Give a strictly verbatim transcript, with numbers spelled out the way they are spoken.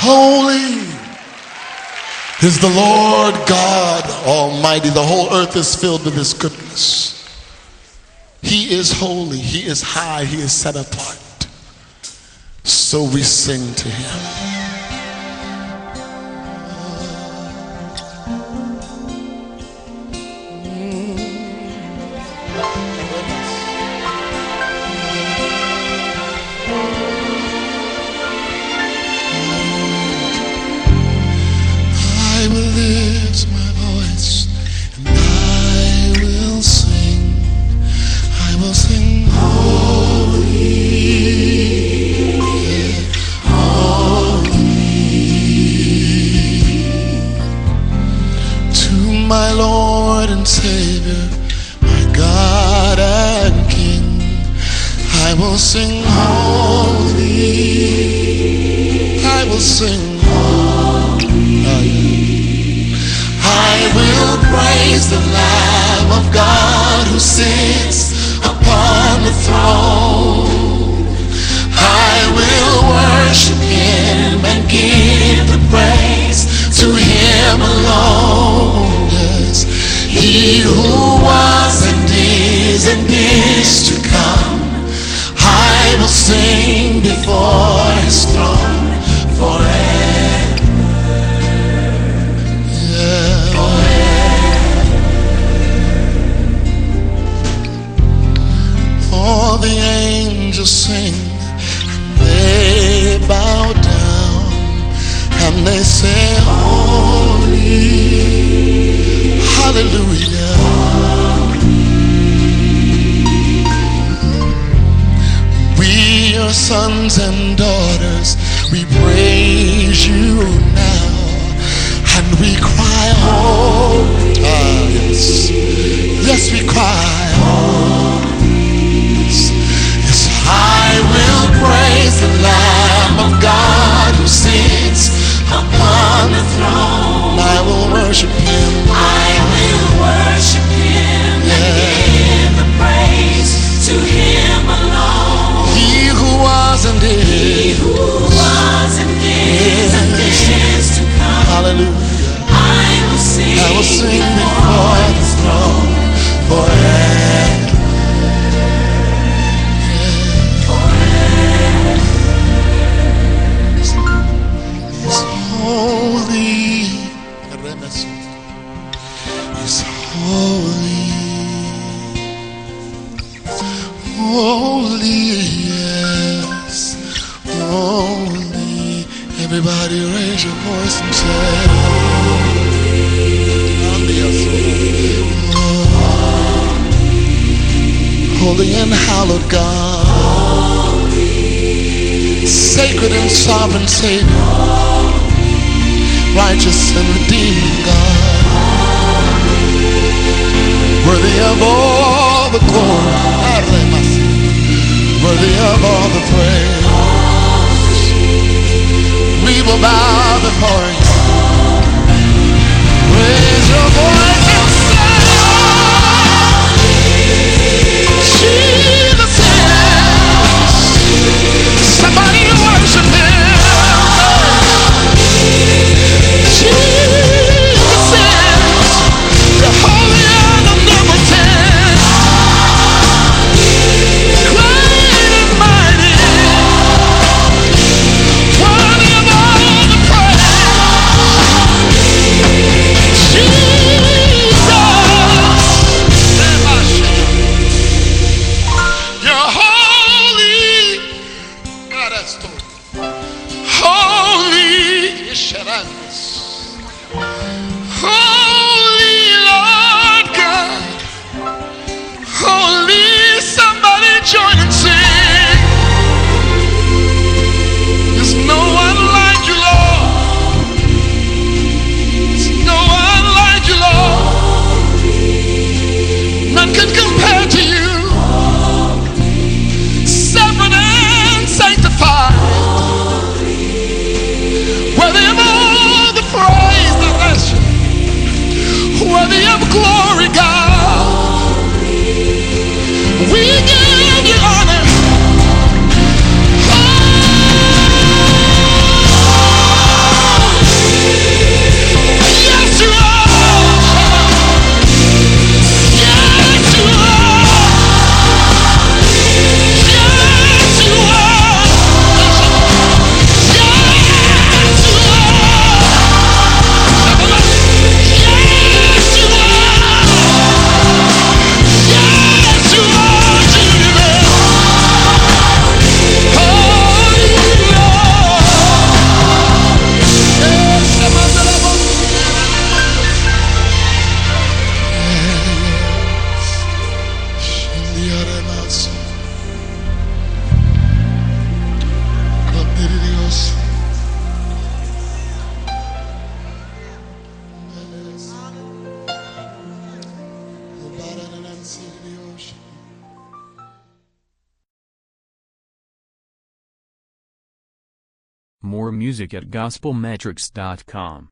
Holy is the Lord God Almighty. The whole earth is filled with his goodness. He is holy. He is high. He is set apart. So we sing to him. I will lift my voice and I will sing. I will sing holy, holy to my Lord and Savior, my God and King. I will sing holy. I will sing holy. I will praise the Lamb of God who sits upon the throne. I will worship him and give the praise to him alone. Yes, he who was and is and is to come. I will sing before his throne forever. All the angels sing, and they bow down, and they say, holy, hallelujah. We, your sons and daughters, we praise you now, and we cry, holy. Ah, yes, yes, we cry, holy. I will praise the Lamb of God who sits upon the throne. I will worship him. I will worship him, yeah, and give the praise to him alone. He who was and is. He who was and is and is to come. Hallelujah. I will sing, I will sing before his throne forever. Holy, yes, holy. Everybody raise your voice and say, holy, holy and hallowed God, holy, sacred and sovereign Savior, righteous and redeeming God, worthy of all the glory, worthy of all the praise. We will bow before you. Raise your voice and say, Jesus is. Somebody worship him. Jesus is the holy and omnipotent, great and mighty, worthy of all the praise. More music at gospel metrics dot com.